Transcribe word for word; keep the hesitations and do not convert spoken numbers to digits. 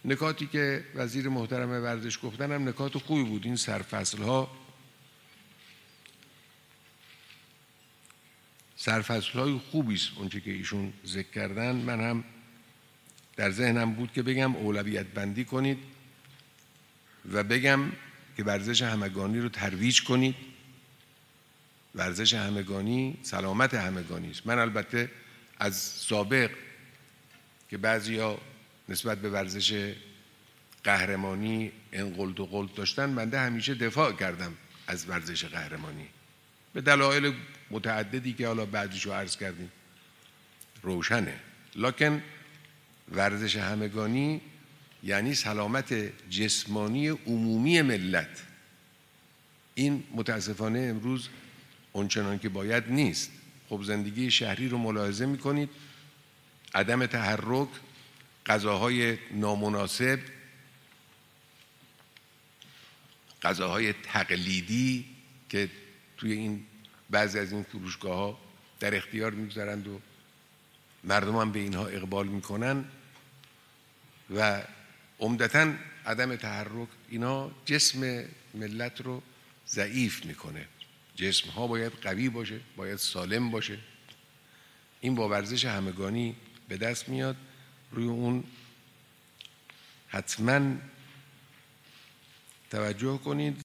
نکاتی که وزیر محترم ورزش گفتن هم نکات خوبی بود. این سرفصل‌ها سرفصل‌های خوبی است اونچه که ایشون ذکر کردن. من هم در ذهنم بود که بگم اولویت بندی کنید و بگم که ورزش همگانی رو ترویج کنید. ورزش همگانی سلامت همگانی است. من البته از سابق که بعضیا نسبت به ورزش قهرمانی انقلت و قلت داشتن، بنده همیشه دفاع کردم از ورزش قهرمانی به دلایل متعددی که حالا بعدیشو عرض کردیم روشنه. لکن ورزش همگانی یعنی سلامت جسمانی عمومی ملت. این متاسفانه امروز اونچنان که باید نیست. خب زندگی شهری رو ملاحظه می‌کنید، عدم تحرک، غذاهای نامناسب، غذاهای تقلیدی که توی این بعضی از این فروشگاه‌ها در اختیار می‌گذارند و مردم هم به اینها اقبال می‌کنن و عمدتاً عدم تحرک، اینا جسم ملت رو ضعیف می‌کنه. جسم ها باید قوی باشه، باید سالم باشه. این با ورزش همگانی به دست میاد. روی اون حتما توجه کنید.